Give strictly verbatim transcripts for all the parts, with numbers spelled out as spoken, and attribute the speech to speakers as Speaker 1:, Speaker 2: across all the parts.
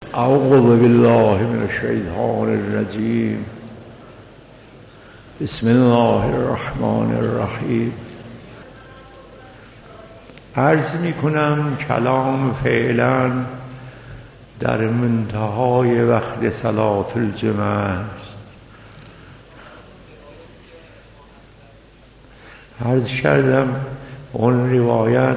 Speaker 1: اعوذ بالله من الشیطان الرجیم. بسم الله الرحمن الرحیم. عرض می کنم کلام فعلا در منتهای وقت صلاة الجمعه است. عرض کردم اون روایت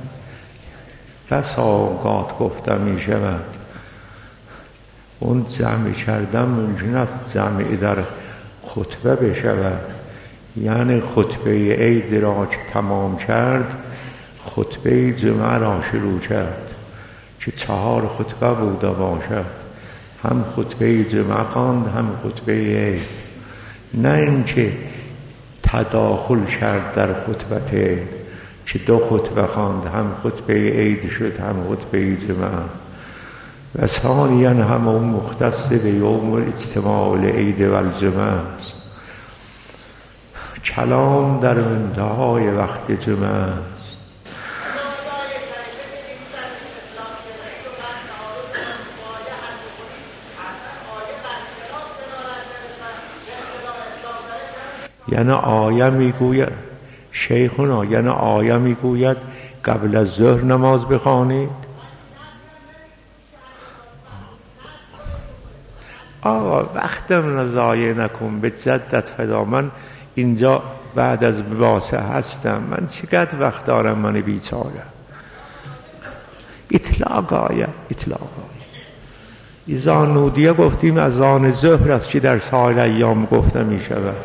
Speaker 1: بسا اوقات گفتم می شود، اون جمع کردم ممکن است جمعی در خطبه بشود، یعنی خطبه عید را که تمام کرد خطبه جمعه را شروع کرد که چهار خطبه بوده باشد، هم خطبه جمعه خواند هم خطبه عید، نه اینکه تداخل کرد در خطبه که دو خطبه خواند، هم خطبه عید شد هم خطبه جمعه. و ثانیاً هم اون مختص به یوم اجتماع العید و الجمعه است. کلام در منتهای وقت جمعه است. یعنی آیه میگوید شیخنا، یعنی آیه میگوید قبل از ظهر نماز بخوانید. آقا وقتم نضایع نکن، به جدت فدا. من اینجا بعد از واسه هستم، من چقدر وقت دارم من بیچاره. اطلاق آیه اطلاق آیه ایزان نودیه گفتیم از آن ظهر است که در سایر ایام گفته می شود.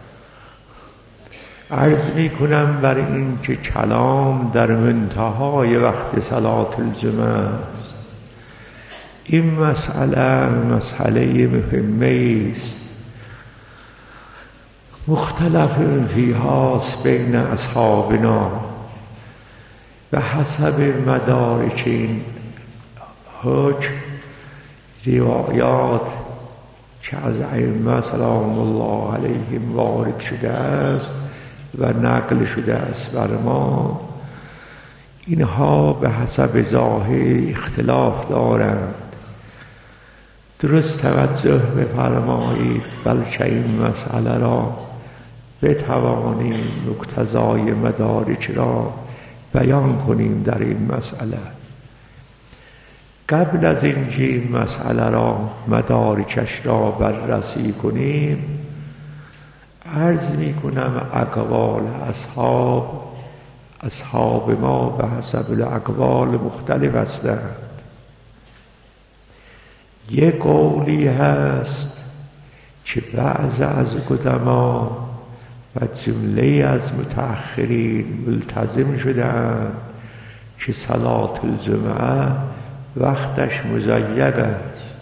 Speaker 1: عرض می کنم بر این که کلام در منتهای وقت صلاة الجمعه است. این مسئله مسئله مهمه است، مختلف فیهاست بین اصحابنا و حسب مدارک این حکم روایات که از ائمه سلام الله علیهم وارد شده است و نقل شده است بر ما، اینها به حسب ظاهر اختلاف دارند. درست توجه بفرمایید، بلکه این مسئله را بتوانیم مقتضای مدارک را بیان کنیم. در این مسئله قبل از اینکه این مسئله را مدارکش را بررسی کنیم، عرض می کنم اقوال اصحاب اصحاب ما به حسب الاقوال مختلف هستند. یک قولی هست که بعض از قدما و جمله از متأخرین ملتزم شدند که صلاة الجمعه وقتش مضیق است.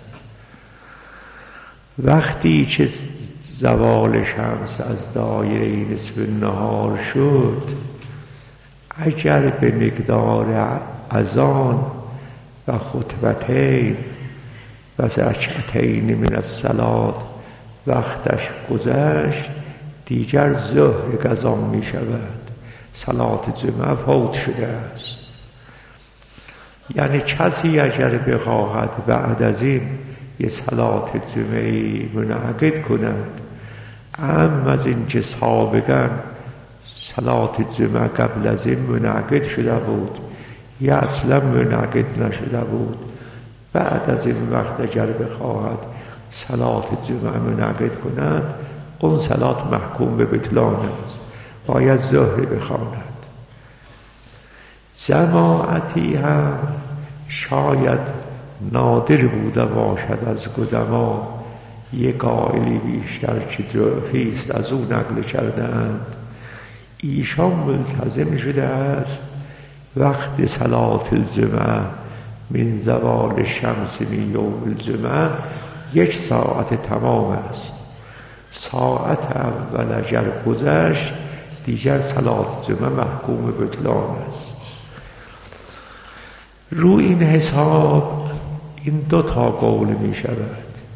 Speaker 1: وقتی که زوال شمس از دایره نصف النهار شد، اگر به مقدار اذان و خطبتین و رکعتین من الصلاة وقتش گذشت، دیگر ظهر قضا می شود، صلاة جمعه فوت شده است. یعنی کسی اگر بخواهد بعد از این یه صلاة جمعه منعقد کند، اما از این که سابقا صلاة جمعه قبل از این منعقد شده بود یا اصلا منعقد نشده بود، بعد از این وقت اگر بخواهد صلاة جمعه منعقد کند، اون صلاة محکوم به بطلان است، باید ظهر بخواند. جماعتی هم شاید نادر بوده باشد از قدما، یک قائلی بیشتر که ضعفی است از او نقل کردند، ایشان ملتزم شده است وقت صلاة الجمعه من زوال شمس من یوم الجمعه یک ساعت تمام است. ساعت اول اگر گذشت دیگر صلاة جمعه محکوم به بطلان است. رو این حساب این دو تا قول می شود.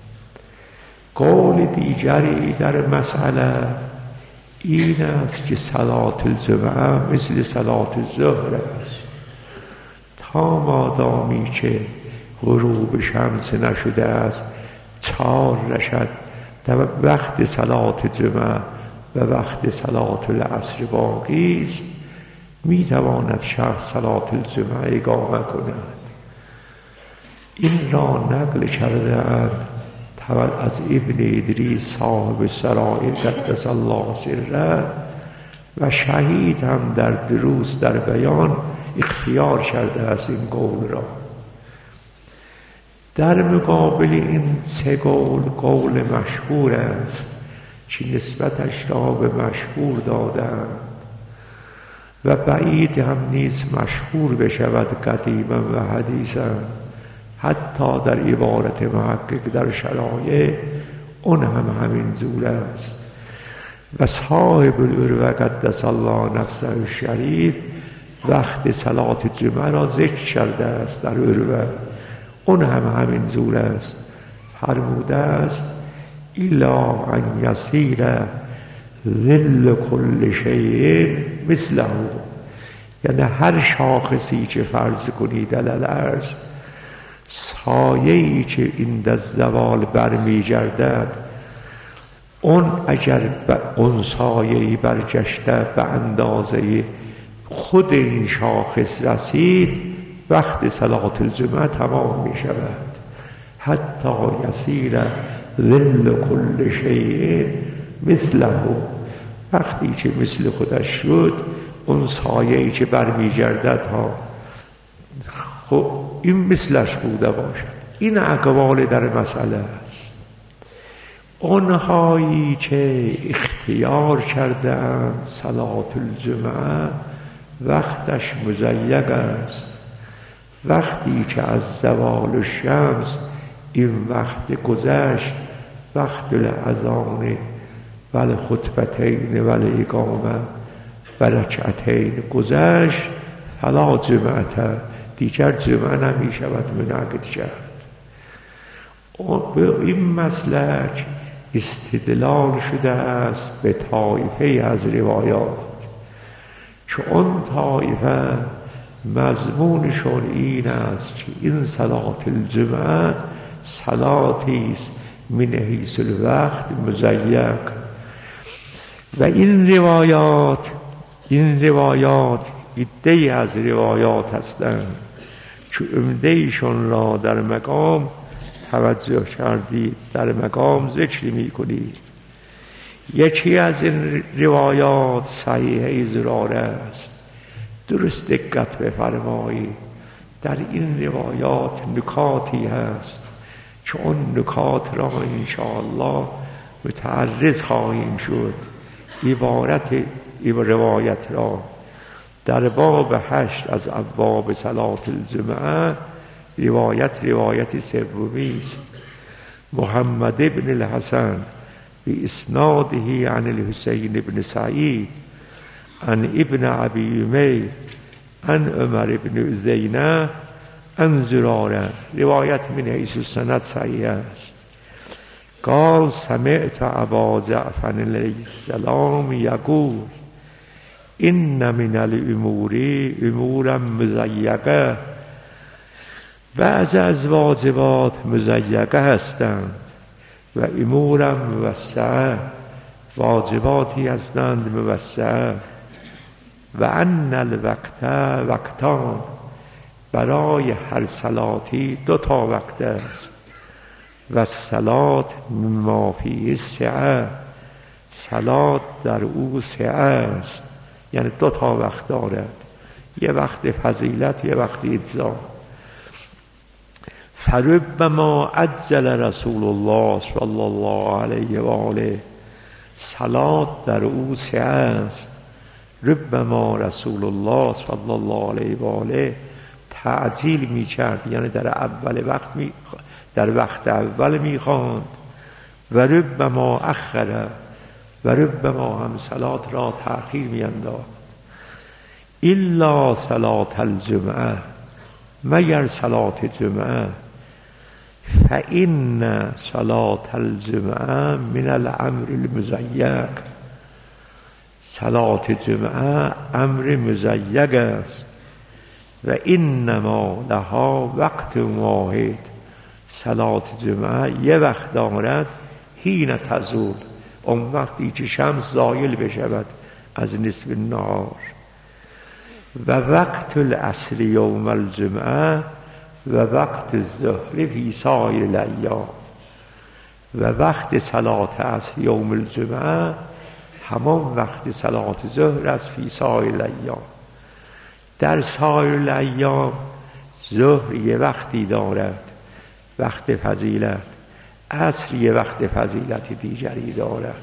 Speaker 1: قول دیگری در مسئله این است که صلاة الجمعه مثل صلاة الظهر است، تا مادامی که غروب شمس نشده است چار رشد در وقت صلات جمعه و وقت صلات العصر باقی است، می تواند شخص صلات الجمعه اقامه کند. این را نقل کرده اند از ابن ادریس صاحب سرائر قدس الله سره و شهید هم در دروس در بیان اختیار کرده است این قول را. در مقابل این سه قول قول مشهور است که نسبتش را به مشهور دادند و بعید هم نیز مشهور بشود قدیما و حدیثا، حتی در عبارت محقق در شرایع اون هم همین جور است. و صاحب العروة قدس الله نفسه الشریف وقت صلات جمعه را ذکر کرده است در عروة، اون هم همین جور است. فرموده است الا ان یصیر ظل کل شیء مثله، یعنی هر شاخصی که فرض کنید علی الارض سایه‌ای که این در زوال برمیگردد، اون اگر به اون سایه‌ای برگشته به اندازه خود این شاخص رسید، وقت صلات الجمعه تمام می شود. حتی یصیر ظل کل شیء مثله، وقتی که مثل خودش شد اون سایه‌ای که برمیگردد ها، خب این مثلش بوده باشد. این اقوال در مسئله است. اونهایی که اختیار کردند صلات الجمعه وقتش مضیق است، وقتی که از زوال الشمس این وقت گذشت، وقت الاذان و الخطبتین و الاقامه و رکعتین گذشت، فلا جمعه، دیگر جمعه نمی شود منعقد کرد. به این مسلک استدلال شده است به طایفه از روایات که اون طایفه مضمونشون این است که این صلات الجمعه صلاتی است من حیث الوقت مضیق. و این روایات این روایات عده‌ای از روایات هستند که عمده‌ایشون را در مقام توجه کردید، در مقام ذکر می کنید. یکی از این روایات صحیح زراره است. درست دقت بفرمایید، در این روایات نکاتی هست که اون نکات را انشاءالله متعرض خواهیم شد. عبارت روایت را در باب هشت از ابواب صلات الجمعه، روایت روایت سومی است. محمد بن الحسن باسناده عن الحسین بن سعید عن ابن ابی امیر عن عمر بن زینب عن زراره، روایت من حیث السند صحیح است. قال سمعت ابا جعفر علیه السلام یقول این من الامور امورا مضیقه، بعض از واجبات مضیقه هستند و امورا موسعه، واجباتی هستند موسعه. و ان الوقت وقتان، برای هر صلاتی دو تا وقت است. و صلات ما فیه سعه، صلات در او سعه است، یعنی دو تا وقت دارد، یه وقت فضیلت یه وقت اجزا. فربما عجل رسول الله صلی الله علیه و آله، صلات در او سعه است. ربما رسول الله صلی الله علیه و آله تعجیل می کرد، یعنی در اول وقت می در وقت اول می خواند. و ربما اخره، و ربما هم صلات را تأخیر می انداخت. الا صلات الجمعه، مگر صلات جمعه. فإن صلات الجمعه من الامر المضیق، صلات جمعه امر مضیق است. و انما لها وقت واحد، صلات جمعه یه وقت دارد، حین تزول، اون وقتی که شمس زایل بشود از نصف النهار. و وقت العصر یوم الجمعه و وقت الظهر فی سایر الایام، و وقت صلات عصر یوم الجمعه همان وقت صلات ظهر است فی سایر الایام. در سایر الایام ظهر یه وقتی دارد، وقت فضیلت، عصر یه وقت فضیلت دیگری دارد.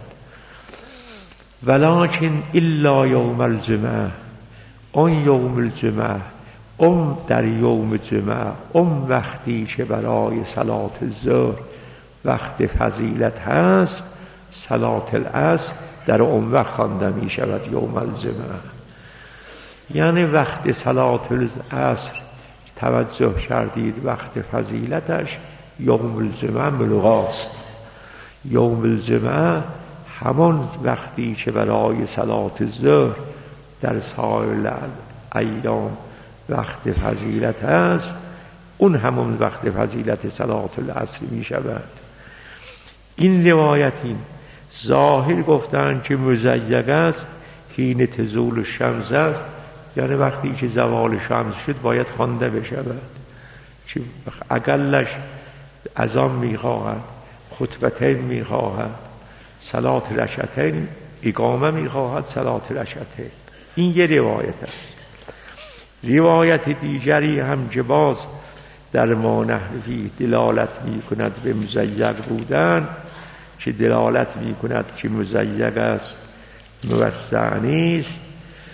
Speaker 1: ولکن الا یوم الجمعه، اون یوم الجمعه، اون در یوم جمعه، اون وقتی که برای صلات ظهر وقت فضیلت هست، صلات العصر در اون وقت خوانده می شود یوم الجمعه. یعنی وقت صلات العصر توجه کردید وقت فضیلتش یوم الجمعه ملغاست. یوم الجمعه همان وقتی که برای صلات ظهر در سایر ایام وقت فضیلت هست، اون همون وقت فضیلت صلات العصر می شود. این روایتی ظاهر گفتن که مزیق است، حین تزول الشمس است، یعنی وقتی که زوال شمس شد باید خوانده بشود. که اقلش اذان میخواهد، خطبتین میخواهد، صلات رکعتین، اقامه میخواهد، صلات رکعتین. این یه روایت است. روایت دیگری هم جواز در ما نحوی دلالت میکند به مزیق بودن، که دلالت میکند که مزیق است، موسع نیست.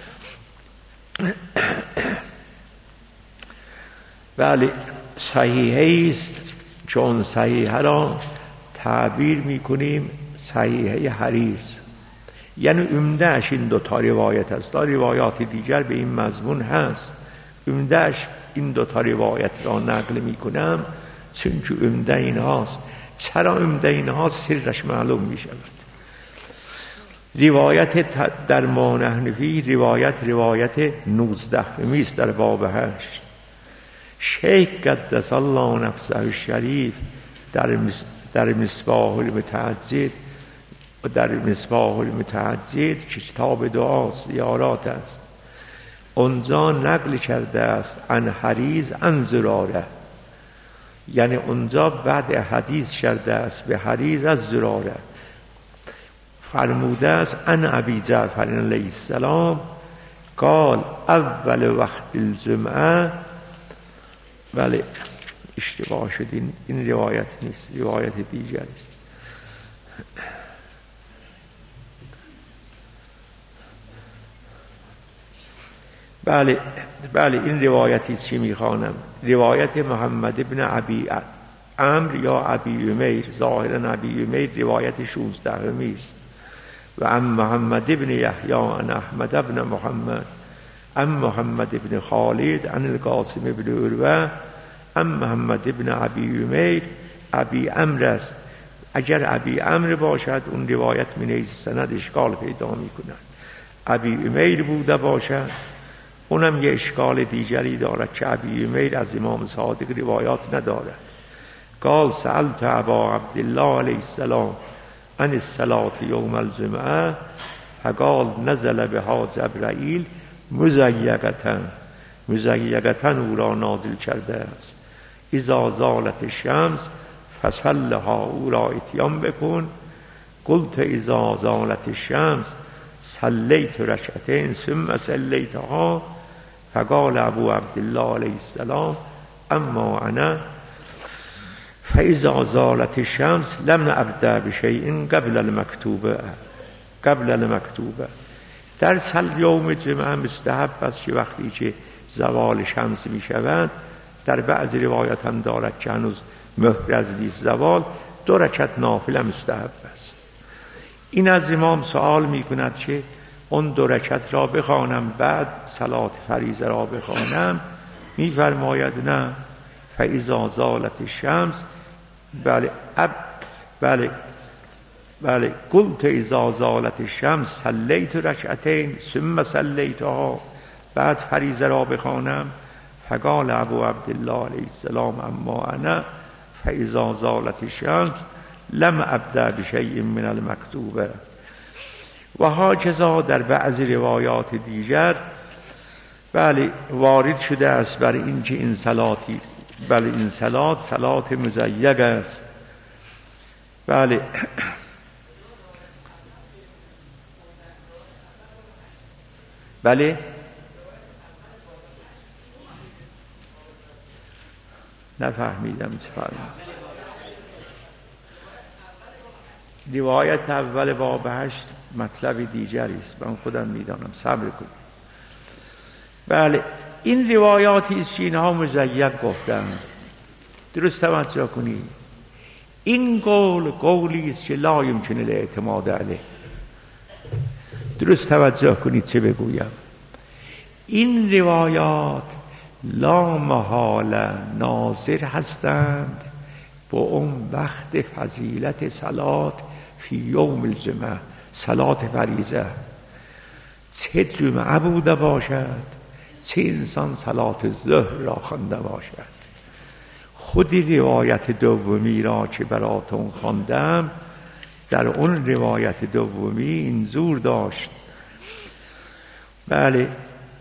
Speaker 1: بله صحیحه است، چون صحیحه را تعبیر میکنیم صحیحه حریص، یعنی عمدهش این دو تا روایت است. تا روایات دیگر به این مضمون هست، عمدهش این دو تا روایت را نقل میکنم چون که عمده این هاست. چرا عمده این هاست؟ سرش معلوم میشود. روایت در ما نحنفی روایت روایت نوزدهمی است در باب هشت. شیخ قدس الله نفسه الشریف در در مصباح المتعجد و در مصباح المتعجد که کتاب دعا زیارات است، اونجا نقل کرده است عن حریز عن زراره، یعنی اونجا بعد حدیث کرده است به حریز از زراره، فرموده است عن ابی جعفر علیه السلام قال اول وقت الجمعه. بله اشتباه شد، این, این روایت نیست، روایت دیگر است. بله بله این روایتی چی میخوانم؟ روایت محمد ابن ابی عمر یا ابی امیر، ظاهرا ابی امیر روایت شانزدهمی است. و ام محمد ابن یحیی عن احمد ابن محمد ام محمد ابن خالد عن القاسم ابن عروه ام محمد ابن ابی امیر. ابی عمر است. اگر ابی عمر باشد اون روایت من حیث سند اشکال پیدا میکند. ابی امیر بوده باشد اونم یه اشکال دیگری دارد که ابی امیر از امام صادق روایات ندارد. قال سألت ابا عبدالله علیه السلام عن الصلاة یوم الجمعه فقال نزل بها جبرائیل مزیقة، مزیقة او را نازل کرده است. اذا زالت الشمس فصلها، او را اتیان بکن. قلت اذا زالت الشمس صلیت رکعتین ثم صلیتها. فقال ابو عبدالله علیه السلام اما انا فاذا زالت الشمس لم ابدأ بشیء قبل المکتوبه قبل المکتوبه. در سل یوم جمعه مستحب است که وقتی که زوال شمس می شود، در بعض روایات هم دارد که هنوز مهر از نیست زوال، دو رکعت نافله مستحب است. این از امام سوال می کند که اون دو رکعت را بخوانم بعد صلات فریضه را بخوانم؟ می فرماید نه، فاذا زالت الشمس. بله اب بله بله قلت اذا زالت الشمس صلیت رکعتین ثم صلیتها، بعد فریضه را بخوانم؟ فقال ابو عبدالله علیه السلام اما انا فاذا زالت الشمس لم ابدأ بشیء من المکتوبه. و هاکذا در بعضی روایات دیگر بله وارد شده است بر اینکه این صلاتی بله این صلات صلات مزیق است. بله بله نفهمیدم چه فرمودید. روایت اول باب هشت مطلب دیگری است، من خودم میدانم، صبر کنید. بله این روایاتی است که اینها مزیق گفتند. درست توجه کنید، این قول قولی است که لا یمکن الاعتماد علیه. درست توجه کنید چه بگویم. این روایات لا محاله ناظر هستند با اون وقت فضیلت صلات فی یوم الجمعه، صلات فریضه، چه جمعه بوده باشد چه انسان صلات ظهر را خوانده باشد. خود روایت دومی را که براتون خواندم در اون روایت دومی این زور داشت. بله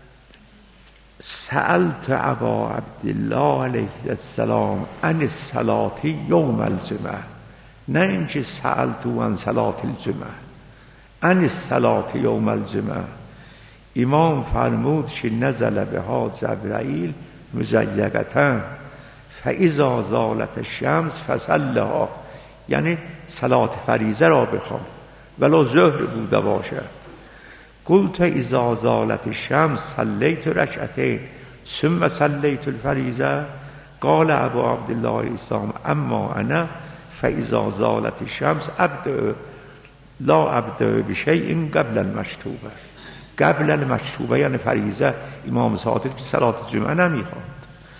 Speaker 1: سألت ابا عبدالله علیه السلام عن الصلاة یوم الجمعه، نه اینکه سألت عن صلاة الجمعه، عن الصلاة یوم الجمعه. امام فرمود که نزل بها جبرائیل مزیقتن فاذا زالت الشمس فصلها، یعنی صلات فریضه را بخوان ولو ظهر بوده باشد. قلت اذا زالت الشمس صلیت رکعتین ثم صلیت الفریضه. قال ابو عبدالله الاسلام اما انا فاذا زالت الشمس ابدأ لا ابدأ بشیء قبل المکتوبه. قبل المکتوبه یعنی فریضه. امام صادق که صلات جمعه نمیخواند.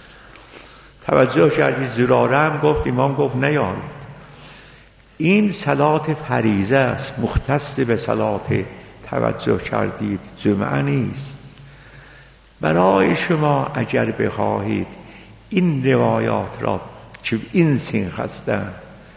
Speaker 1: توجه کردید؟ زراره هم گفت، امام گفت نیاید. این صلات فریضه است، مختص به صلات توجه کردید جمعه نیست. برای شما اگر بخواهید این روایات را که این سنخ هستند،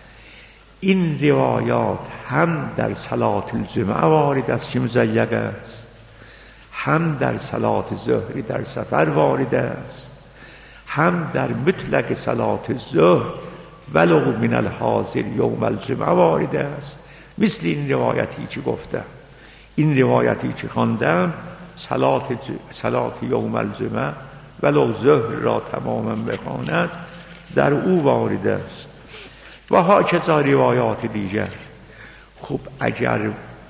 Speaker 1: این روایات هم در صلات الجمعه وارد است که مزیق است، هم در صلات ظهری در سفر وارد است، هم در مطلق صلات ظهر ولو من الحاضر یوم الجمعه وارد است. مثل این روایتی که گفتم، این روایتی که خواندم صلات صلات یوم الجمعه ولو ظهر را تماما بخواند در او وارد است. و هاکذا روایات دیگر. خب اگر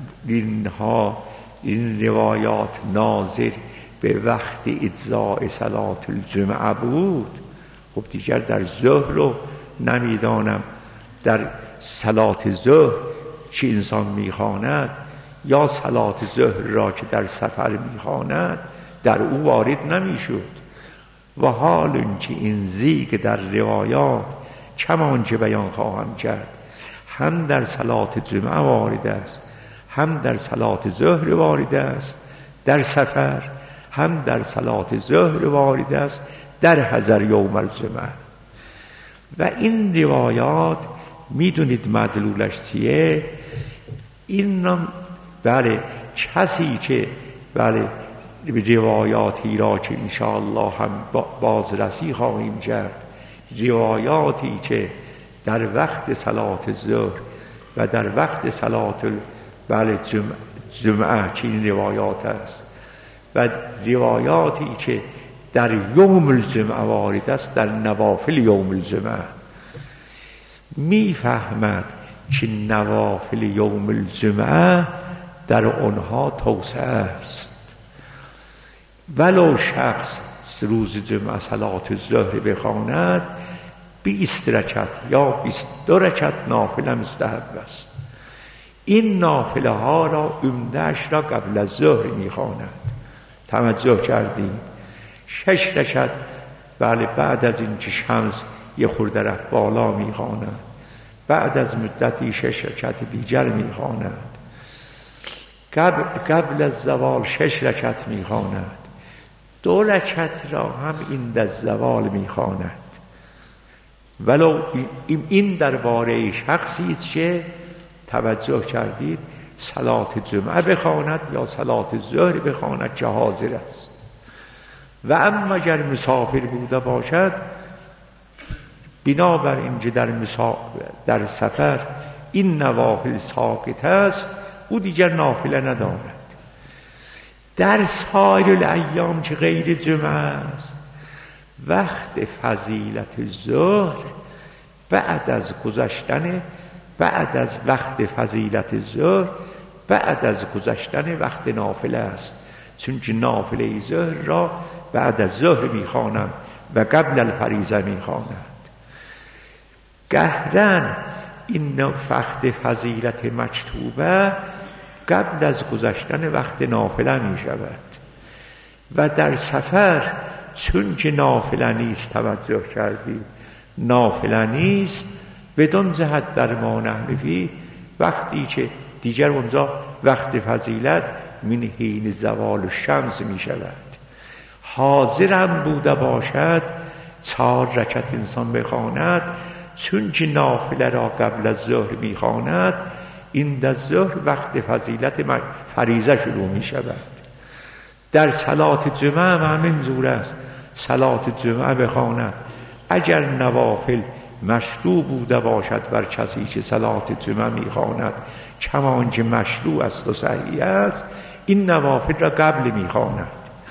Speaker 1: اینها این روایات ناظر به وقت اجزاء صلات الجمعه بود، خب دیگر در ظهر رو نمیدانم در صلات ظهر چه انسان میخواند یا صلات ظهر را که در سفر میخواند در او وارد نمیشد. و حال اینکه این زیگ در روایات کمان که بیان خواهم کرد هم در صلات جمعه وارد است، هم در صلات ظهر وارد است در سفر، هم در صلات ظهر وارد است در حضر یوم الجمعه. و این روایات میدونید مدلولش چیه؟ این بله کسی که بله روایاتی را که انشاءالله هم بازرسی خواهیم کرد، روایاتی که در وقت صلات ظهر و در وقت صلات بله جمعه, جمعه که این روایات است و روایاتی که در یوم الجمعه وارد است در نوافل یوم الجمعه، میفهمد که نوافل یوم الجمعه در آنها توسعه است. ولو شخص روز جمعه صلات ظهر بخواند بیست رکعت یا بیست دو رکعت نافله مستحب است. این نافله ها را عمده‌اش را قبل از ظهر میخواند. توجه کردید؟ شش رکعت بله بعد از این که شمس یه خورده رفت بالا میخواند، بعد از مدتی شش رکعت دیگر میخواند، قبل, قبل از زوال شش رکعت میخواند، دو رکعت را هم این در زوال میخواند، ولو این درباره شخصی است که توجه کردید صلات جمعه بخواند یا صلات ظهر بخواند که حاضر است. و اما اگر مسافر بوده باشد، بنابر اینکه در, در سفر این نوافل ساقط است، او دیگر نافله ندارد. در سایر الایام که غیر جمعه است، وقت فضیلت ظهر بعد از گذشتن بعد از وقت فضیلت ظهر بعد از گذشتن وقت نافله است، چون که نافله ظهر را بعد از ظهر میخوانند و قبل الفریضه میخوانند. گهرن این وقت فضیلت مکتوبه قبل از گذشتن وقت نافله می شود و در سفر چون که نافله نیست، توجه کردید نافله نیست، بدون جهت در ما نحنفی وقتی که دیگر اونجا وقت فضیلت من حین زوال الشمس می شود. حاضر هم بوده باشد چهار رکعت انسان بخواند، چون که نافله را قبل از ظهر می خواند، این در ظهر وقت فضیلت فریضه شروع می شود. در صلات جمعه هم همین جور است، صلات جمعه بخواند. اگر نوافل مشروع بوده باشد بر کسی که صلات جمعه می خواند، کمان که مشروع است و صحیح است، این نوافل را قبل می خواند.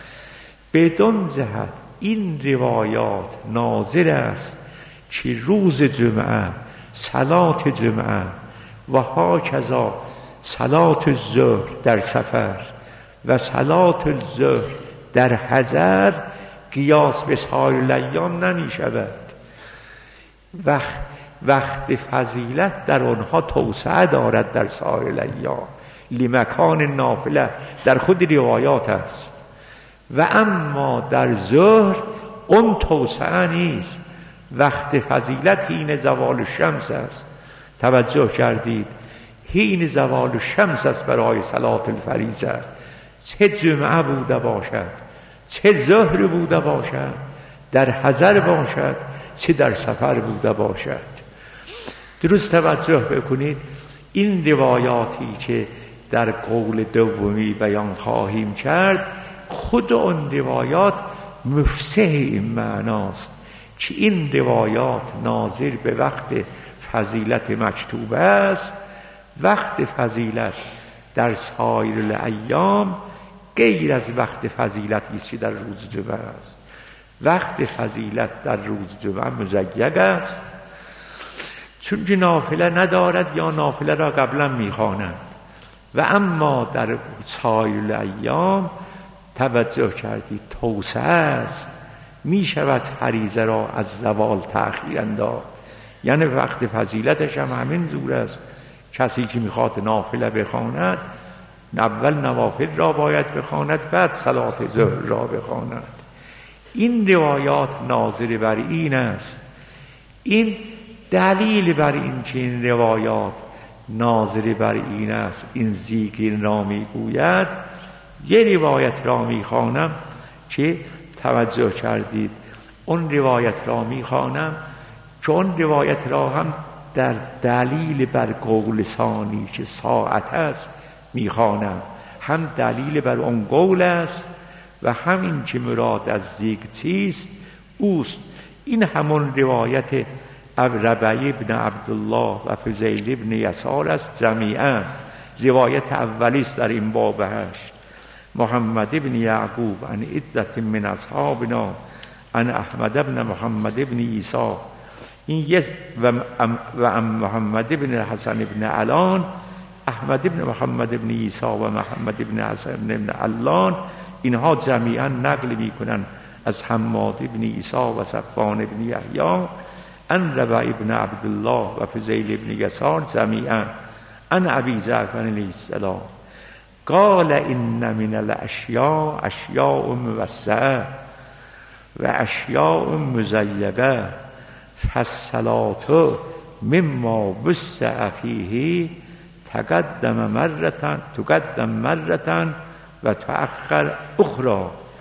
Speaker 1: بدون جهت این روایات ناظر است که روز جمعه صلات جمعه و هاکذا صلات الظهر در سفر و صلات الظهر در حضر قیاس به سایر الایام نمی شود. وقت وقت فضیلت در آنها توسعه دارد در سایر الایام، لمکان نافله در خود روایات است. و اما در ظهر اون توسعه نیست، وقت فضیلت حین زوال الشمس است. توجه کردید حین زوال الشمس است برای صلات الفریضه، چه جمعه بوده باشد چه ظهر بوده باشد، در حضر باشد چه در سفر بوده باشد. درست توجه بکنید. این روایاتی که در قول دومی بیان خواهیم کرد، خود اون روایات مفسح این معناست که این روایات ناظر به وقت فضیلت مکتوبه است. وقت فضیلت در سایر الایام غیر از وقت فضیلتی است که در روز جمعه است. وقت فضیلت در روز جمعه مزیق است، چون که نافله ندارد یا نافله را قبلا میخواند. و اما در سایر الایام توجه کردید توسعه است، می شود فریضه را از زوال تأخیر انداخت. یعنی وقت فضیلتش هم همین جور است. کسی که میخواد نافله بخواند، اول نوافل را باید بخواند، بعد صلات ظهر را بخواند. این روایات ناظر بر این است. این دلیل بر این که این روایات ناظر بر این است، این ذکر را میگوید. یه روایت را میخوانم که توجه کردید، اون روایت را میخوانم چون روایت را هم در دلیل بر قول ثانی که ساعت است میخوانم، هم دلیل بر اون قول است و همین که مراد از ذکر چیست اوست. این همون روایت ربعی ابن عبدالله و فضیل ابن یسار است. جمیعا روایت اولی است در این باب هشت. محمد ابن یعقوب عن عدت من اصحابنا عن احمد ابن محمد ابن عیسی، این یس و و محمد ابن حسن ابن علان، احمد ابن محمد ابن عیسی و محمد ابن حسن ابن علان، اینها جمیعا نقل میکنن از حماد ابن عیسی و صفوان ابن یحیی عن ربع ابن عبدالله و فضیل ابن یسار جمیعا عن ابی جعفر علیه السلام قال ان من الاشیاء اشیاء موسعه و اشیاء مزیقه فالصلاة مما وسع فیه تقدم مرتن تقدم مرتن و تأخر اخرى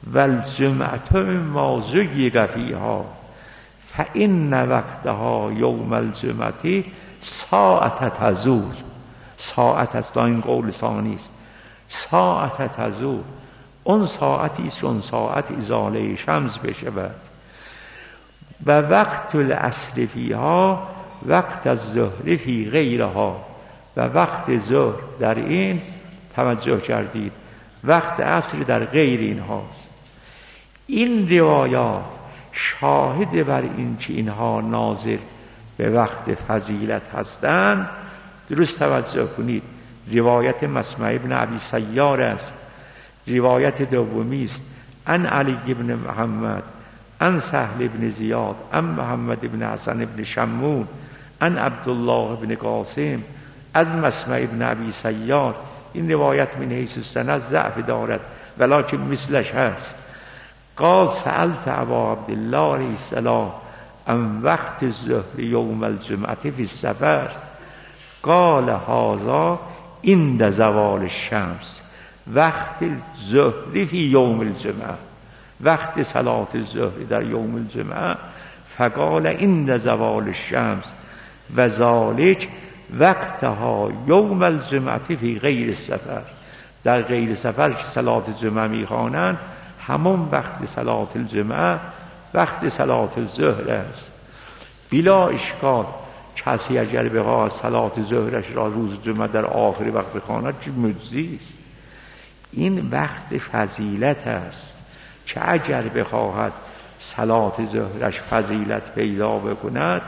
Speaker 1: و الجمعه ما زیغ فیها فان وقتها یوم الجمعه ساعت تزول. ساعت است، این قول ثانی است. ساعت تزول، اون ساعتی است، اون ساعت ازاله شمس بشود. و وقت العصر فیها وقت الظهر فی غیرها، و وقت ظهر در این توجه کردید وقت عصر در غیر این هاست. این روایات شاهد بر این که اینها ناظر به وقت فضیلت هستند. درست توجه کنید، روایت مسمع ابن ابی سیار است. روایت دومی است عن علی ابن محمد عن سهل ابن زیاد عن محمد ابن حسن ابن شمون عن عبدالله ابن قاسم از مسمع ابن ابی سیار. این روایت من حیث السند ضعف دارد ولکن مثلش هست. قال سألت ابا عبدالله علیه السلام عن وقت الظهر یوم الجمعه فی السفر قال هذا عند زوال الشمس وقت الظهر فی یوم الجمعه، وقت صلاة الظهر در یوم الجمعه. فقال عند زوال الشمس و ذالک وقتها یوم الجمعه فی غیر السفر، در غیر سفر که صلاة الجمعه میخوانند همون وقت صلاة الجمعه وقت صلاة الظهر است. بلا اشکال کسی اگر بخواهد صلاة ظهرش را روز جمعه در آخر وقت بخواند چه مجزی است. این وقت فضیلت است که اگر بخواهد صلاة ظهرش فضیلت پیدا بکند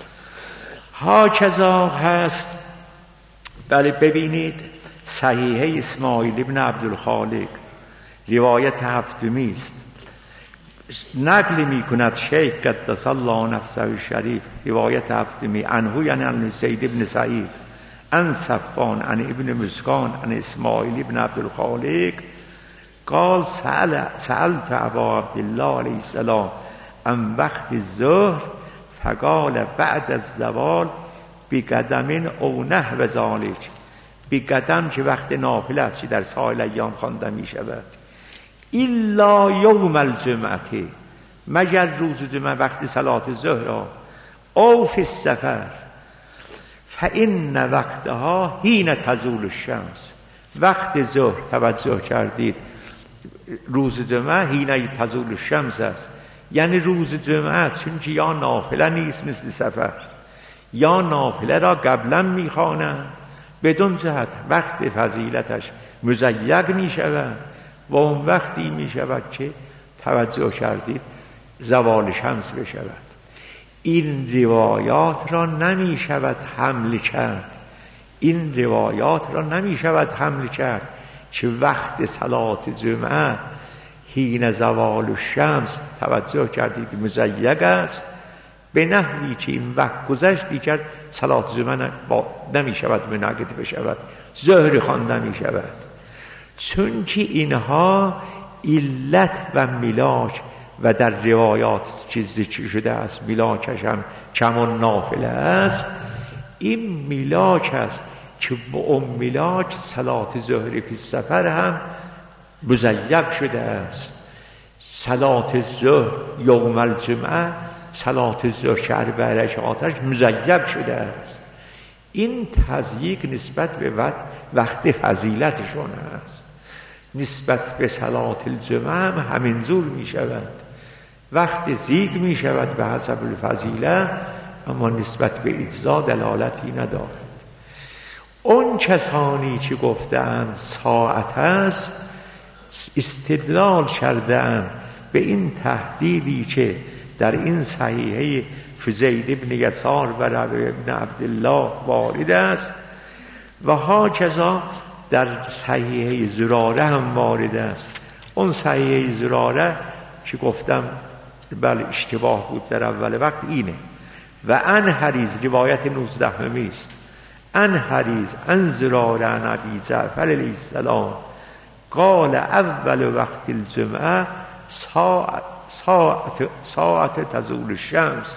Speaker 1: هاکذا هست. بله ببینید صحیحه اسماعیل ابن عبدالخالق روایت هفتمی است، نقل می کند شیخ قدس الله نفسه الشریف روایت هفتمی عنه یعنی عن سید ابن سعید عن صفوان عن ابن مسکان عن اسماعیل ابن عبدالخالق قال سألت ابا عبدالله علیه السلام عن وقت الظهر فقال بعد الزوال بقدم او نحو ذلک، بقدم که وقت نافله است که در سایر ایام خوانده می شود. الا یوم الجمعه، مگر روز جمعه وقت صلاة الظهر. او فی السفر فان وقتها حین تزول الشمس، وقت ظهر توجه کردید روز جمعه حین تزول الشمس است، یعنی روز جمعه چون که یا نافله نیست مثل سفر، یا نافله را قبلا میخوانند، بدون جهت وقت فضیلتش مزیق می شود و اون وقتی می شود که توجه کردید زوال شمس بشود. این روایات را نمی شود حمل کرد، این روایات را نمی شود حمل کرد که وقت صلاة جمعه حین زوال الشمس توجه کردید مزیق است به نحوی که این وقت گذشت دیگر صلاة جمعه نمی شود منعقد بشود، ظهر خوانده می شود. چون که اینها علت و ملاک و در روایات چیزی چی شده است، ملاکش هم کمان نافله است. این ملاک است که با اون ملاک صلاة ظهر فی سفر هم مزیق شده است. صلاة ظهر یوم الجمعه، صلاة ظهر شهر برش آتش مزیق شده است. این تضییق نسبت به وقت فضیلتشون است. نسبت به صلاة الجمعه هم همینجور می شود، وقت زیگ می شود به حسب الفضیله، اما نسبت به اجزا دلالتی ندارد. اون کسانی که گفتند ساعت است استدلال کردند به این تهدیدی که در این صحیحه فزید ابن یسار و ربیع ابن عبدالله وارد است و هاکذا در صحیحه زراره هم وارد است. اون صحیحه زراره که گفتم بله اشتباه بود در اول وقت اینه. و ان حریز روایت نوزدهمی است، ان حریز ان زراره ان ابی جعفر علیه السلام قال اول وقت الجمعه ساعت ساعت ساعت تزول الشمس،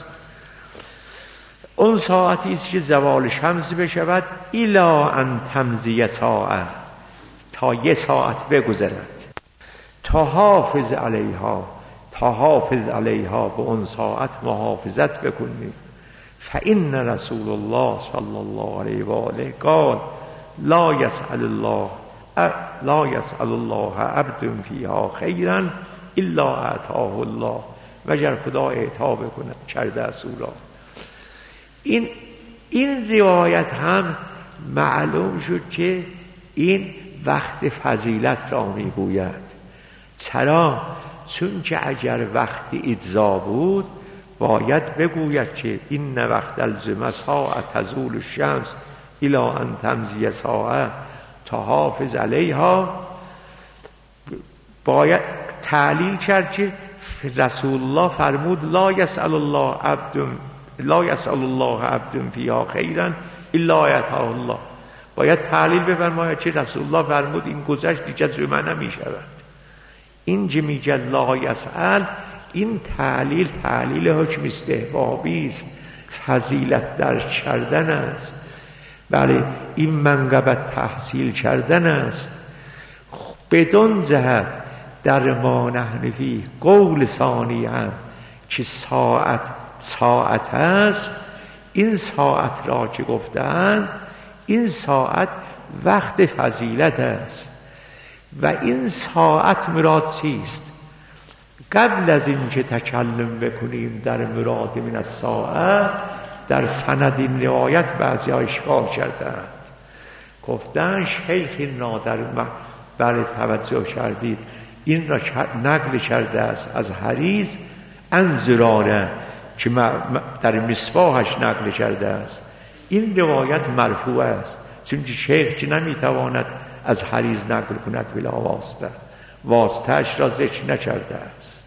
Speaker 1: اون ساعتی است که زوال شمس بشود الا ان تمضی ساعه، تا یه ساعت بگذرد، تحافظ علیها، تحافظ علیها، به اون ساعت محافظت بکنید. فإن رسول الله صلی الله علیه و آله قال لا یسأل الله لا یسأل الله عبد فیها خیرا الا اعطاه الله، مگر خدا اعطا بکنه کرده است او را. این این روایت هم معلوم شد که این وقت فضیلت را میگوید. چرا؟ چون که اگر وقت اجزا بود باید بگوید که این وقت الزم ساعه تزول الشمس الی ان تمضی ساعه تحافظ علیها. باید تعلیل کرد که رسول الله فرمود لا یسأل الله عبد لا یسأل الله عبد فیها خیرا الا اعطاه الله. باید تعلیل بفرماید که رسول الله فرمود این گذشت دیگه جمع نمی شود. این که میگه لا یسأل، این تعلیل تعلیل حکم استحبابی است، فضیلت در کردن است. بله، این منقبت تحصیل کردن است. بدون جهت در ما نحن فیه قول ثانی هم که ساعت ساعت است. این ساعت را که گفتند این ساعت وقت فضیلت است و این ساعت مراد چیست؟ قبل از این که تکلم بکنیم در مراد من الساعه، در سند این روایت بعضی ها اشکال کردند، گفتن شیخ این را در بله توجه کردید این را نقل کرده است از حریز ان زراره که در مصباحش نقل کرده است. این روایت مرفوع است چون شیخ که نمیتواند از حریز نقل کند بلا واسطه، واسطهش را ذکر نکرده است.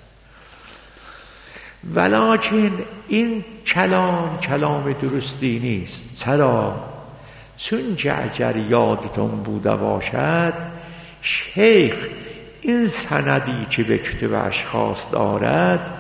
Speaker 1: ولکن این کلام کلام درستی نیست. چرا؟ چون که اگر یادتون بوده باشد شیخ این سندی که به کتب اشخاص دارد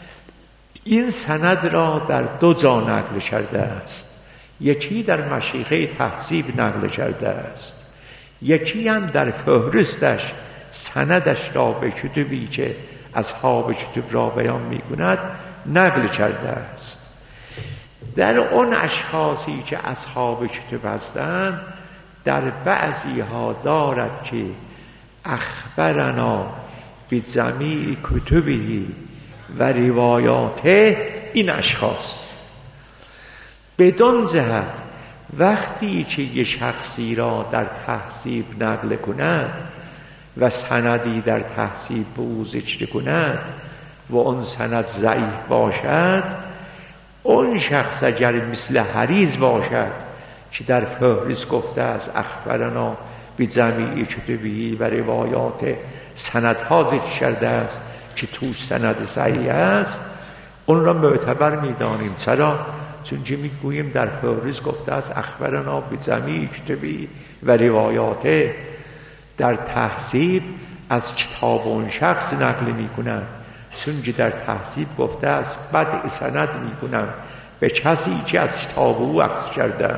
Speaker 1: این سند را در دو جا نقل کرده است. یکی در مشیخه تهذیب نقل کرده است، یکی هم در فهرستش سندش را به کتبی که اصحاب کتب را بیان می کند نقل کرده است. در اون اشخاصی که اصحاب کتب هستند در بعضی ها دارد که اخبرنا بجمیع کتبه و روایاته. این اشخاص بدون جهت وقتی که یه شخصی را در تحصیب نقل کند و سندی در تحصیب به او ذکر کند و اون سند ضعیف باشد، اون شخص اگر مثل حریز باشد که در فهرست گفته است اخبرنا بجمیع کتبه و روایات، سندها ذکر کرده است که توش سند صحیح است، اون را معتبر می‌دانیم. چرا؟ چون که میگوییم در فهرست گفته است اخبرنا بجمیع کتبه و روایات. در تحصیب از کتاب اون شخص نقل میکنن چون که در تحصیب گفته است بدء سند میکنم به کسی که از کتاب او عکس کرده.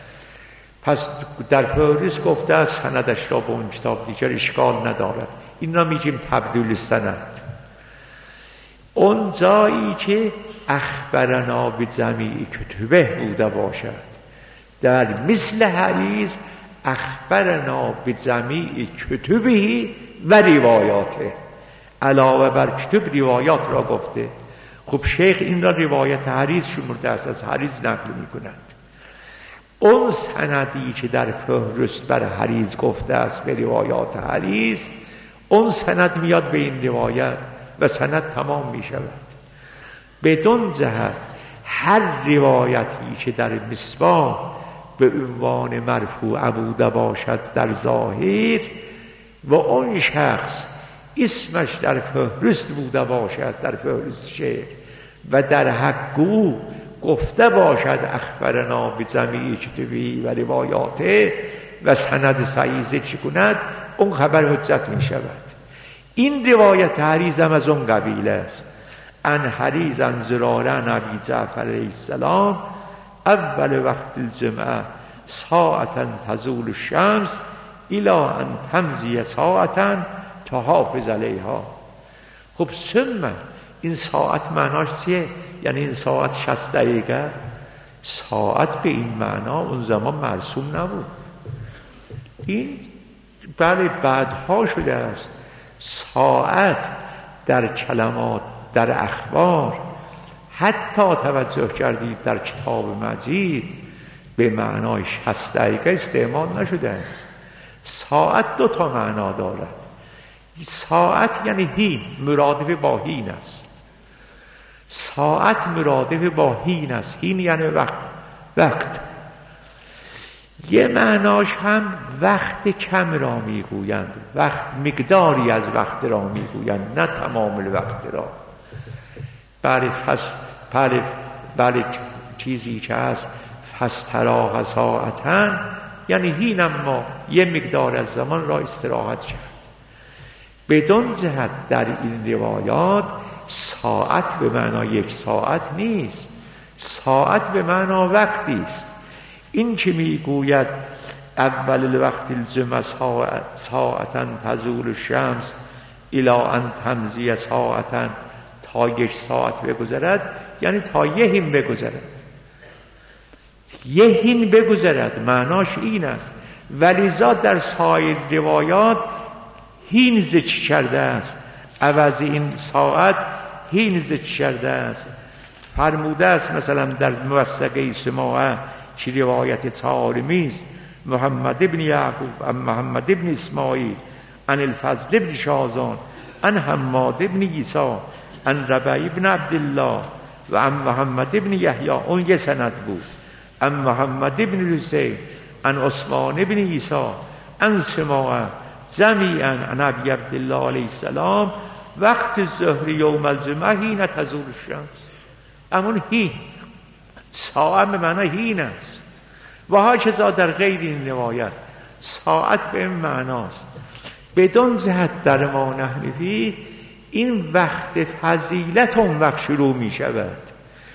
Speaker 1: پس در فهرست گفته است سندش را به اون کتاب دیگر اشکال ندارد. این را میگیم تبدیل سند. اون جایی که اخبرنا بجمیع کتبه بوده باشد، در مثل حریز اخبرنا بجمیع کتبه و روایاته، علاوه بر کتب روایات را گفته. خب شیخ این را روایت حریز شمرده است، از حریز نقل می کند. اون سندی که در فهرست بر حریز گفته است به روایات حریز، اون سند میاد به این روایت و سند تمام می شود. بدون جهت هر روایتی که در مصباح به عنوان مرفوع بوده باشد در ظاهر و اون شخص اسمش در فهرست بوده باشد در فهرست شیخ و در حق گفته باشد اخبرنا بجمیع کتبه و روایاته و سند صحیح ذکر کند، اون خبر حجت می شود. این روایت حریز هم از اون قبیل است. ان حریز ان زراره ابی جعفر علیه السلام اول وقت الجمعه ساعتا تزول الشمس الی ان تمضی ساعتا تحافظ علیها. خب ثم این ساعت معناش چیه؟ یعنی این ساعت شصت دقیقه. ساعت به این معنا اون زمان مرسوم نبود، این بله بعدها شده است. ساعت در کلمات در اخبار حتی توجه کردید در کتاب مجید به معنای شصت دقیقه استعمال نشده است. ساعت دو تا معنا دارد. ساعت یعنی هین، مرادف با هین است. ساعت مرادف با هین است. هین یعنی وقت. وقت یه معناش هم وقت کم را میگویند، وقت مقداری از وقت را میگویند، نه تمام الوقت را. بله فس بله بله چیزی که هست فاستراح ساعتاً یعنی هین، اما یه مقدار از زمان را استراحت کرد. بدون جهت در این روایات ساعت به معنا یک ساعت نیست، ساعت به معنا وقتی است. این که میگوید اول الوقت الجمع ساعتا تزول الشمس الی ان تمضی ساعتا، تا یک ساعت بگذرد یعنی تا یه هین بگذرد. یه هین بگذرد معناش این است. ولذا در سایر روایات هین ذکر کرده است، عوض این ساعت هین ذکر کرده است. فرموده است مثلا در موثقه سماعه چی روایت طارمی است، محمد ابن یعقوب ام محمد ابن اسماعیل عن الفضل ابن شازان عن حماد ابن عیسی عن ربیع ابن عبدالله و عن محمد ابن یحیی، اون یه سند بود. عن محمد ابن حسین عن عثمان ابن عیسی عن سماعه جمیعا عن ابی عبدالله علیه السلام وقت ظهر یوم الجمعه حین تزول الشمس. امون هین ساعت به معنی هین است. و هاچذا در غیر این روایت ساعت به این معناست. بدون جهت در ما نحنفی این وقت فضیلت اون وقت شروع می شود،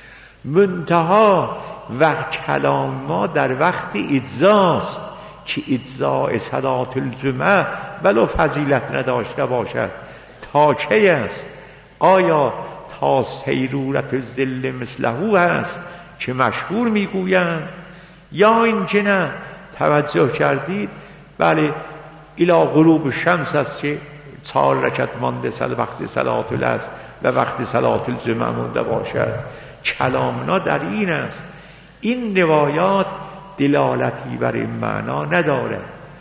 Speaker 1: منتها وقت کلام ما در وقت اجزاست که اجزاء صلات الجمعه ولو فضیلت نداشته باشد تا کی است؟ آیا تا سیرورت الظل مثله است که مشهور میگویند، یا این که نه توجه کردید بله الی غروب شمس است که چهار رکعت مانده سال وقت صلات العصر و وقت صلات الجمعه مونده باشد. کلامنا در این است. این روایات دلالتی بر این معنا نداره.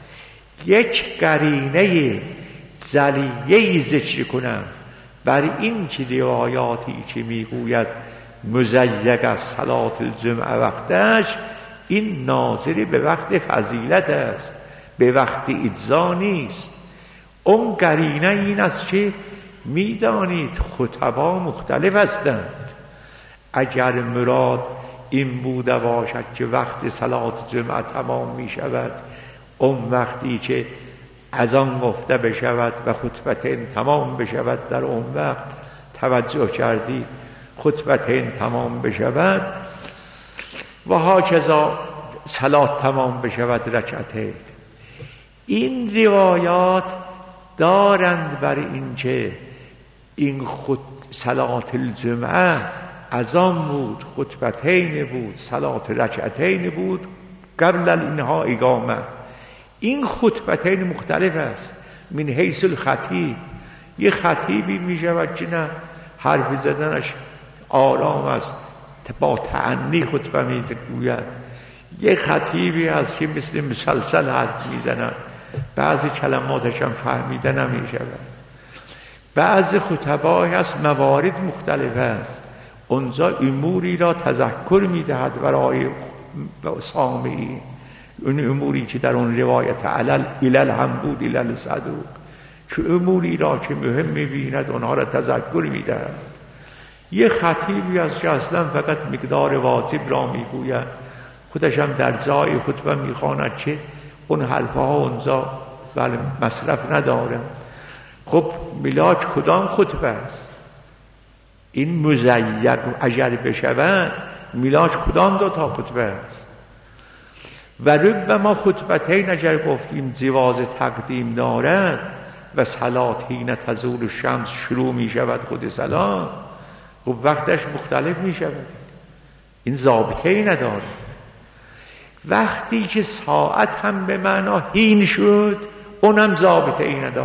Speaker 1: یک قرینه جلیه‌ای ذکر کنم بر این که روایاتی که میگوید مزیق از صلات الجمعه وقتش، این ناظر به وقت فضیلت است، به وقت اجزا نیست. اون قرینه این است که میدانید خطبا مختلف هستند. اگر مراد این بوده باشد که وقت صلات جمعه تمام می شود، اون وقتی که از آن گفته بشود و خطبتین تمام بشود در اون وقت، توجه کردی خطبتین تمام بشود و هاچذا صلات تمام بشود رکعتین. این روایات دارند بر این که این خط صلات الجمعه از آن بود، خطبتین بود، صلات رکعتین بود قبل الانها اقامه. این خطبتین مختلف است من حیث الخطیب. یه خطیبی می شود که نه حرف زدنش آرام است، با تعنی خطبه می گوید. یه خطیبی هست که مثل مسلسل حرف می زند، بعضی کلماتش هم فهمیده نمی شود. بعضی خطبای هست موارد مختلف است، اونجا اموری را تذکر می دهد برای سامعین، اون اموری که در اون روایت علل علل هم بود علل صدوق، که اموری را که مهم می بیند اونها را تذکر می دهد. یه خطیبی از که اصلا فقط مقدار واجب را می گوید، خودش هم در جای خطبه می خواند که اون حرفها اونجا بله مصرف نداره. خب ملاک کدام خطبه است؟ این مزیق اگر بشود میلاش کدام دو تا خطبه است؟ و ربما خطبتین اگر گفتیم جواز تقدیم دارد، و صلات حین تزول الشمس شروع می شود خود صلات، خب وقتش مختلف می شود. این ضابطه ای نداره. وقتی که ساعت هم به معنا حین شد اونم ضابطه ای نداره.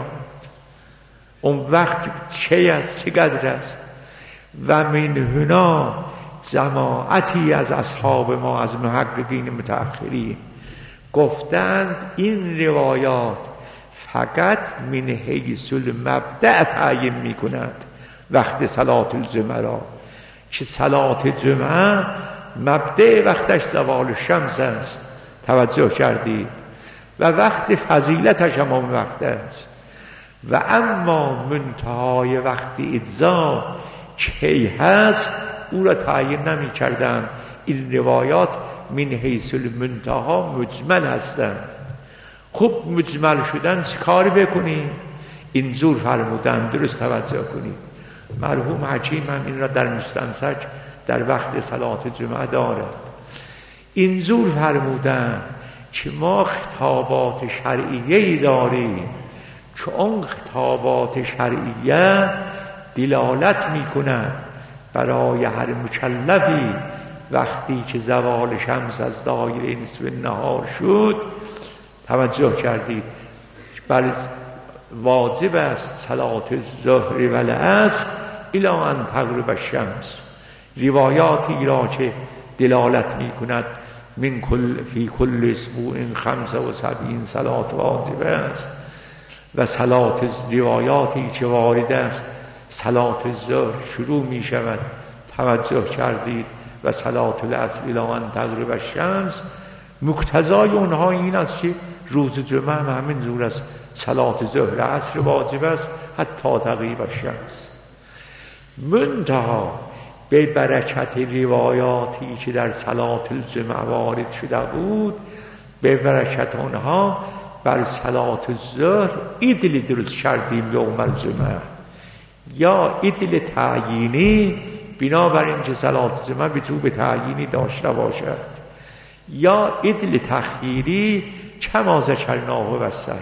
Speaker 1: اون وقت چه است، چقدر است. و من هنا جماعتی از اصحاب ما از محققین متأخرین گفتند این روایات فقط من حیث المبدأ تعیین می کند وقت صلات الجمعه را، که صلات جمعه مبدأ وقتش زوال شمس است، توجه کردید، و وقت فضیلتش هم اون وقت است. و اما منتهای وقت اجزا کی هست او را تعیین نمی کردن. این روایات من حیث المنتها مجمل هستند. خوب مجمل شدن چه کاری بکنیم؟ اینجور فرمودن، درست توجه کنید. مرحوم حکیم هم این را در مستمسک در وقت صلات جمعه دارد. اینجور فرمودن که ما خطابات شرعیه‌ای داریم که اون خطابات شرعیه دلالت می کند برای هر مکلفی وقتی که زوال شمس از دایره نصف نهار شد، توجه کردید، بل واجب است صلات الظهر و العصر الی ان تغرب الشمس. روایاتی را که دلالت می کند من کل فی کل اسبوع خمس و سبعین صلات واجب است، و صلات روایاتی که وارد است صلات الظهر شروع می شود، توجه کردید، و صلات العصر الی ان تغرب الشمس. مقتضای اونها این است که روز جمعه هم همین جور است، صلات ظهر عصر واجب است حتی تغیب الشمس. منتها به برکت روایاتی که در صلات الجمعه وارد شده بود، به برکت آنها بر صلات الظهر عدل درست کردیم یوم الجمعه، یا عدل تعیینی بنابراین که صلات جمعه به تعیینی داشته باشد، یا عدل تخییری کما ذکرناه و صحیح.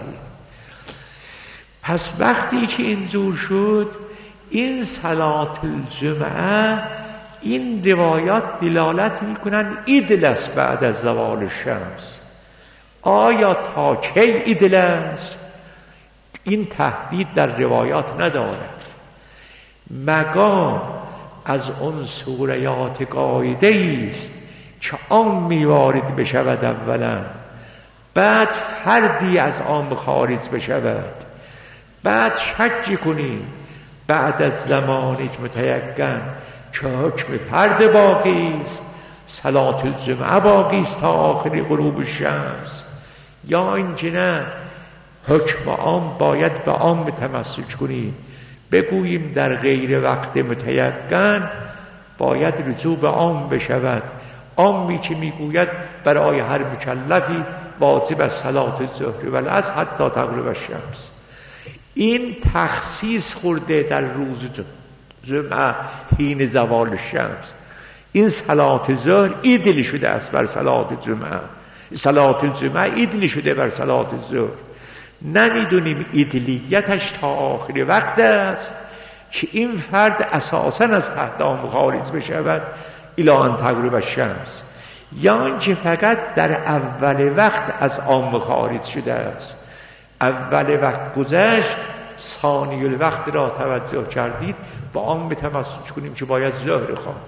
Speaker 1: پس وقتی که اینجور شد، این صلات الجمعه این روایات دلالت میکنن عدل است بعد از زوال الشمس. آیا تا کی عدل است؟ این تهدید در روایات ندارد، مگام از اون سوریات قاعده است که آن میوارد بشود اولا، بعد فردی از آن خارج بشود، بعد شک کنی بعد از زمانی که متیقن که حکم فرد باقی است، صلات الجمعه باقی است تا آخر غروب الشمس، یا اینکه نه حکم عام باید به عام تمسک کنیم، بگوییم در غیر وقت متیقن باید رجوع به عام بشود. عامی که میگوید برای هر مکلفی واجب از صلات الظهر و العصر حتی تغرب الشمس. این تخصیص خورده در روز جمعه حین زوال الشمس. این صلات ظهر عدل شده است بر صلات جمعه، صلات الجمعه عدل شده بر صلات الظهر. نمیدونیم عدلیتش تا آخر وقت است که این فرد اساساً از تحت آن خارج بشود الی ان تغرب الشمس، یا اینکه فقط در اول وقت از آن خارج شده است. اول وقت گذشت، ثانی الوقت را توجه کردید، با آن بتمسک کنیم که باید ظهر خواند.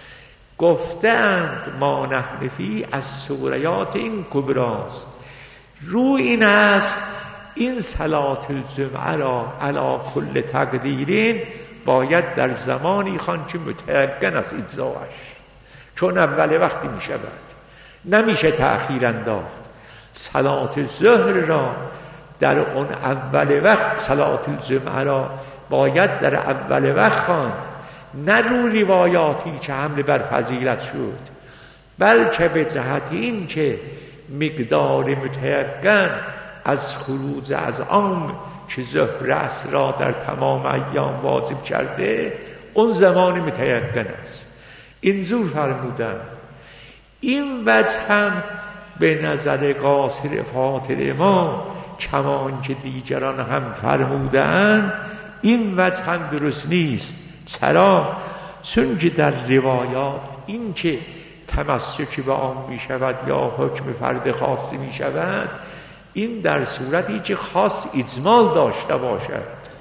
Speaker 1: گفتند ما نحن فی از سوریات این کبراست. رو این است این صلات الجمعه را علی کل تقدیرین باید در زمانی خواند که متیقن است اجزاش، چون اول وقتی می شود، نمیشه تأخیر انداخت. صلات ظهر را در اون اول وقت، صلات الجمعه را باید در اول وقت خواند، نه رو روایاتی که حمل بر فضیلت شد، بلکه به جهت این که مقدار متیقن از خروج از آن که ظهر عصر را در تمام ایام واجب کرده، اون زمان متیقن است. اینجور فرمودن. این وجه هم به نظر قاصر فاطر ما چمان که دیگران هم فرمودند این وجه هم درست نیست. چرا؟ چون که در روایات این که تمسک به آن می شود یا حکم فرد خاصی می شود، این در صورتی که خاص اجمال داشته باشد.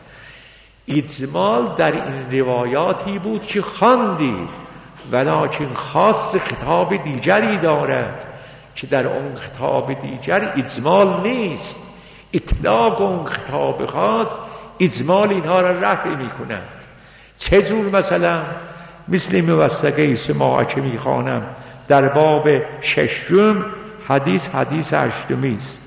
Speaker 1: اجمال در این روایاتی بود که خواندی، ولکن خاص خطاب دیگری دارد که در اون خطاب دیگر اجمال نیست. اطلاق اون خطاب خاص اجمال اینها را رفع می کند. چه جور؟ مثلا مثل موثقه سماع که می خوانم در باب ششم حدیث حدیث هشتمی است.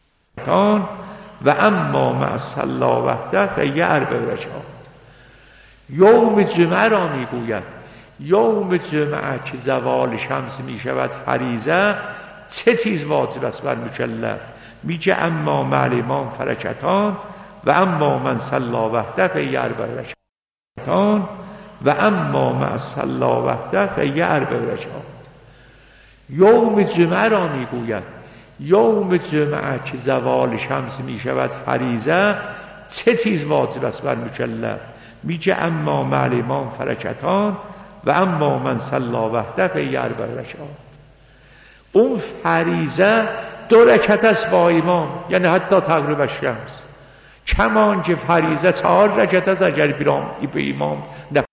Speaker 1: و اما مع صلی وحده فهی اربع رکعات. یوم جمعه را می گوید. یوم جمعه که زوال شمس می شود فریضه، چه چیز واجب است بر مکلف؟ میگه اما مع الامام فرکعتان و اما من صلی وحده فهی اربع رکعات و اما مع صلی وحده فهی اربع رکعات. یوم جمعه را می گوید. یوم جمعه که زوال شمس می شود فریضه، چه چیز واجب است بر مکلف؟ میگه اما مع الامام فرکعتان و اما من صلی وحده فهی اربع رکعات. اون فریضه دو رکعت است با امام، یعنی حتی تغرب الشمس. کمان که فریضه چهار رکعت است اگر به امام